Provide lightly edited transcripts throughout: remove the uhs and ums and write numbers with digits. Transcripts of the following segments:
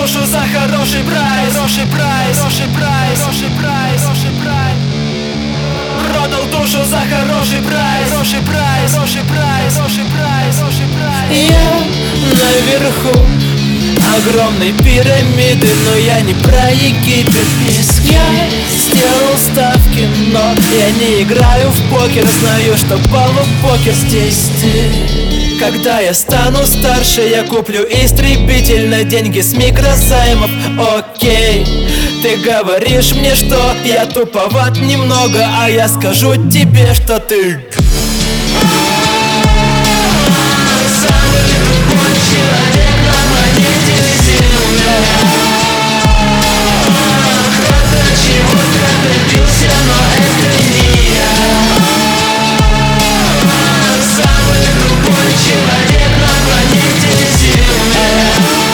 душу за хороший прайс, хороший прайс, хороший прайс, хороший прайс, хороший прайс. Продал душу за хороший прайс, хороший прайс, хороший прайс, хороший прайс, хороший прайс. Я наверху огромной пирамиды, но я не про Египет. Я сделал ставки, но я не играю в покер. Знаю, что полупокер здесь ты. Когда я стану старше, я куплю истребитель на деньги с микрозаймов. Окей, ты говоришь мне, что я туповат немного, а я скажу тебе, что ты самый тупой человек на планете Земля. Кто-то чего-то добился, но это не я. Самый тупой человек на планете Земля.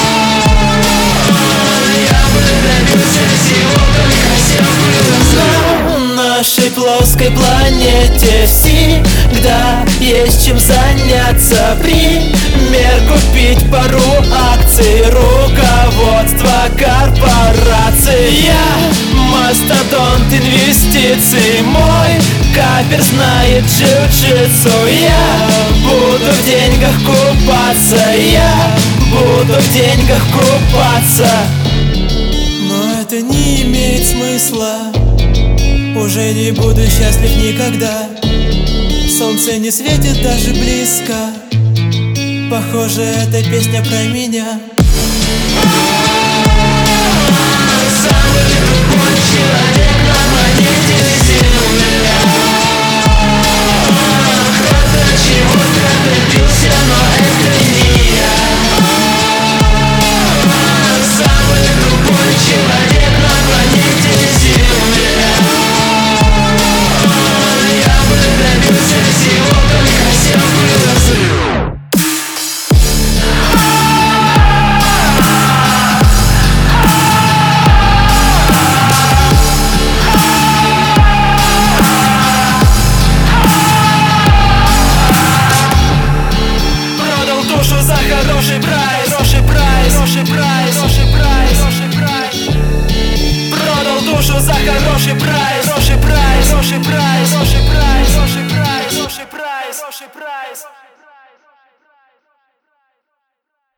Я бы добился всего, только сел бы на нашей плоской планете всегда есть чем заняться. Пример купить пару акций руководства корпорации. Я мастодонт инвестиций, мой капер знает джиу-джитсу. Я буду в деньгах купаться, я буду в деньгах купаться. Но это не имеет смысла, уже не буду счастлив никогда. Солнце не светит даже близко, похоже, эта песня про меня. Самый тупой человек на планете Земля. Кто-то чего-то добился, но это не я. Самый тупой человек на планете Земля. Я бы добился всего, только сел бы за руль. За хороший прайс, хороший прайс, хороший прайс, хороший прайс, хороший прайс. Продал душу за хороший